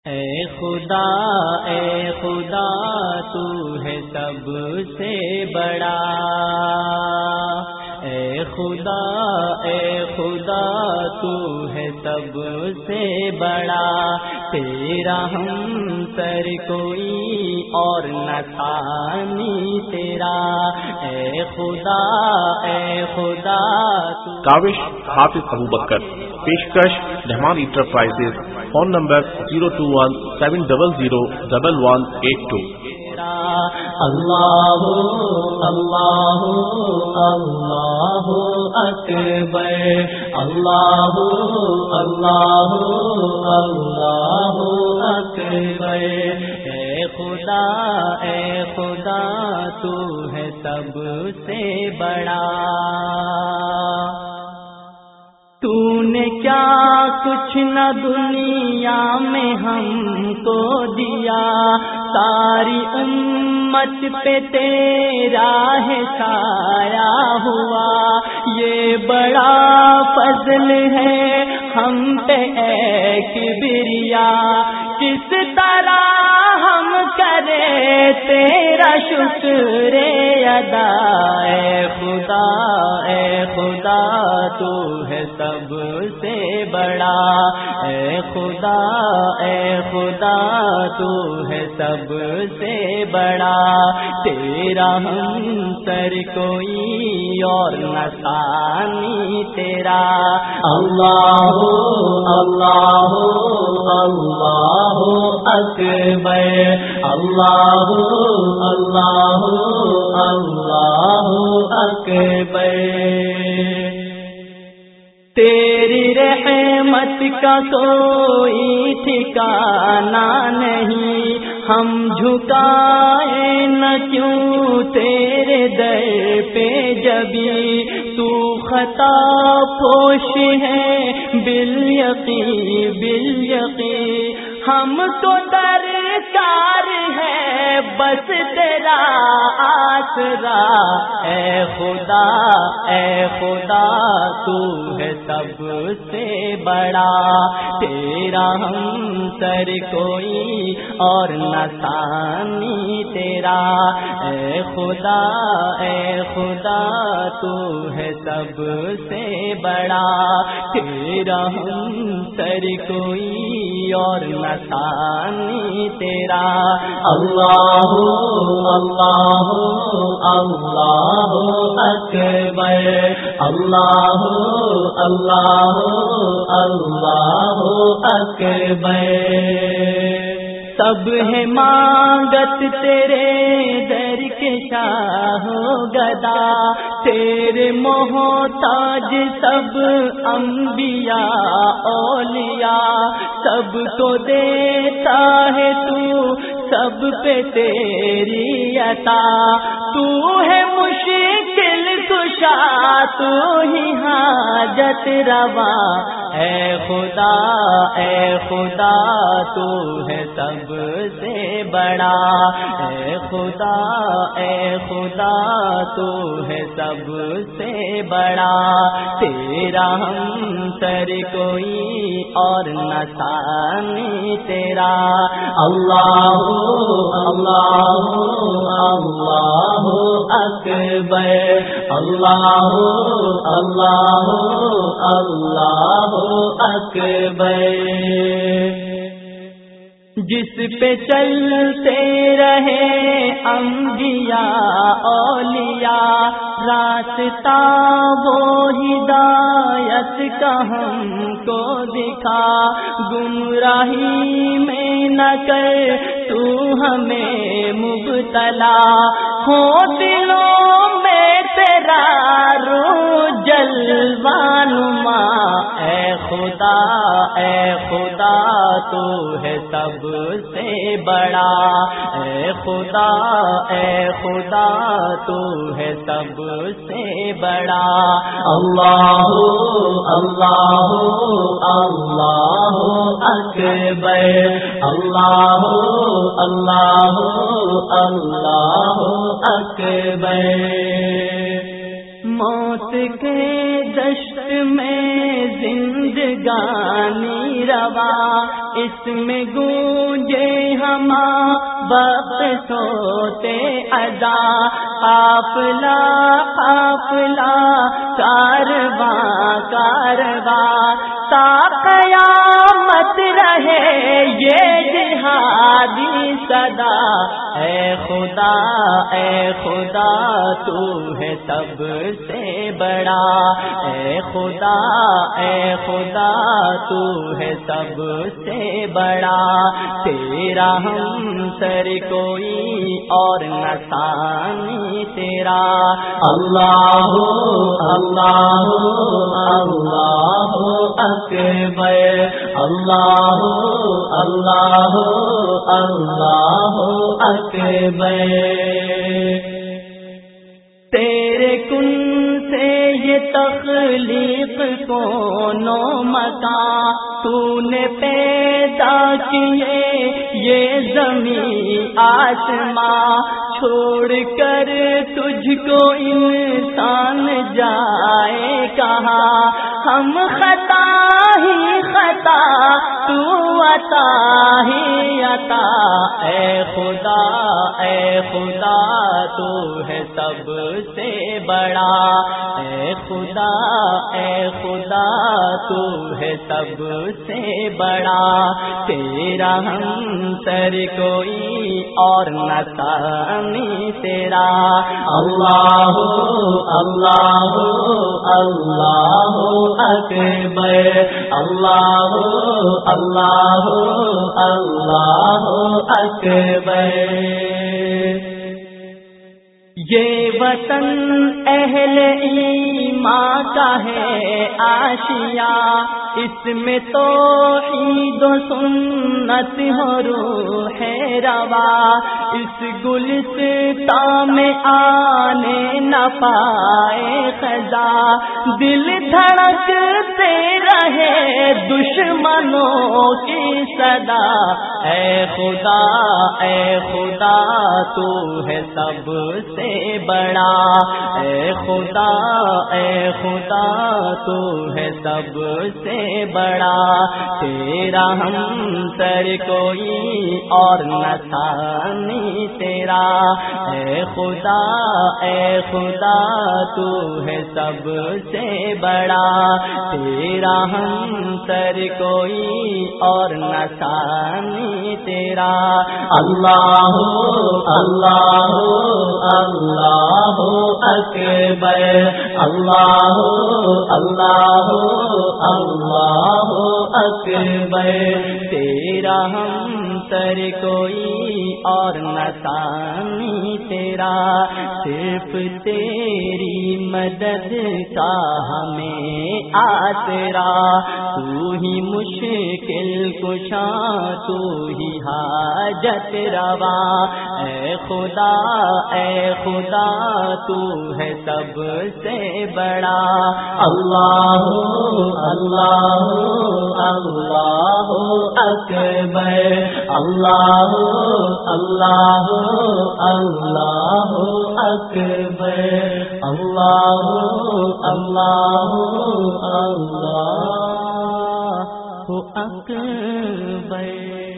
اے خدا تو ہے سب سے بڑا، اے خدا تو ہے سب سے بڑا، تیرا ہم سر کوئی اور نہ ثانی تیرا، اے خدا تو۔ کاوش حافظ ابو بکر، پیشکش رحمان انٹرپرائزز، فون نمبر 021-700-1182۔ اللہ اللہ اللہ اکبر، اللہ اللہ اللہ اکبر، اے خدا تو ہے سب سے بڑا۔ تو نے کیا کچھ نہ دنیا میں ہم کو دیا، ساری امت پہ تیرا ہے سایہ ہوا، یہ بڑا فضل ہے ہم پہ اے کبریا، کس طرح ہم کرے تیرا شکر ادا، اے خدا تو ہے سب سے بڑا، اے خدا تو ہے سب سے بڑا، تیرا ہم سر کوئی اور نہ ثانی تیرا، اللہ اللہ اللہ اکبر، اللہ اللہ اللہ اکبر۔ تیری رحمت کا کوئی ٹھکانہ نہیں، ہم جھکائے نہ کیوں تیرے در پہ جبھی، تو خطا پوش ہے بالیقین، ہم کو درکار ہے بس تیرا آسرا، اے خدا تو ہے سب سے بڑا، تیرا ہم سر کوئی اور نہ ثانی تیرا، اے خدا تو ہے سب سے بڑا، تیرا ہم سر کوئی اور نہ ثانی تیرا، اللہ اللہ اللہ اکبر، اللہ اللہ اللہ اکبر۔ سب ہے مانگت تیرے در کے شاہ گدا، تیرے محتاج سب انبیاء اولیاء، سب کو دیتا ہے تو سب پہ تیری عطا، تو ہے مشکل کشا تو ہی حاجت روا، اے خدا تو ہے سب سے بڑا، اے خدا تو ہے سب سے بڑا، تیرا ہم سر کوئی اور نہ ثانی تیرا، اللہ اللہ اللہ اکبر، اللہ اللہ اللہ اکبر۔ جس پہ چلتے رہے انبیاء اولیاء، راستہ وہ ہدایت کا ہم کو دکھا، گمراہی میں نہ کر تو ہمیں مبتلا، ہو دلوں میں تیرا روح جلوہ نما، اے خدا تو ہے سب سے بڑا، اے خدا تو ہے سب سے بڑا، اللہ اللہ اللہ اکبر، اللہ اللہ اللہ اکبر۔ موت کے دشت میں زندگانی روا، اس میں گونجے ہما وقت سوتے ادا، قافلہ قافلہ کارواں کارواں تا قیامت رہے یہ جہادی صدا۔ اے خدا تو ہے سب سے بڑا، اے خدا تو ہے سب سے بڑا، تیرا ہمسر کوئی اور نہ ثانی تیرا۔ اللہ اللہ اللہ اکبر، اللہ اللہ اللہ اکبر۔ تیرے کن سے یہ تخلیق کونو مکان، تو نے پیدا کیے یہ زمین آسماں، چھوڑ کر تجھ کو انسان جائے کہاں، ہم خطا ہی خطا تو عطا ہی عطا۔ اے خدا تو ہے سب سے بڑا، اے خدا تو ہے سب سے بڑا، تیرا ہمسر کوئی اور نہ ثانی تیرا۔ اللہ اللہ اللہ اکبر، اللہ اللہ اللہ اکبر۔ یہ وطن اہل ایمان کا ہے آشیا، اس میں توحید و سنت ہو روح روا، اس گلستان میں آنے نہ پائے خزا، دل دھڑکتے رہے دشمنوں کی صدا۔ اے خدا تو ہے سب سے بڑا، اے خدا تو ہے سب سے بڑا، تیرا ہمسر کوئی اور نہ ثانی تیرا۔ اے خدا تو ہے سب سے بڑا، تیرا ہمسر کوئی اور نہ ثانی تیرا۔ اللہ اللہ اللہ اکبر، اللہ اللہ اللہ اکبر، تیرا ہمسر کوئی اور نہ ثانی تیرا، صرف تیری مدد کا ہمیں آسرا، تو ہی مشکل کشا تو ہی حاجت روا۔ اے خدا تو ہے سب سے بڑا، اللہ اللہ اللہ اکبر، اللہ اللہ اللہ اکبر، اللہ اللہ اللہ اکبر۔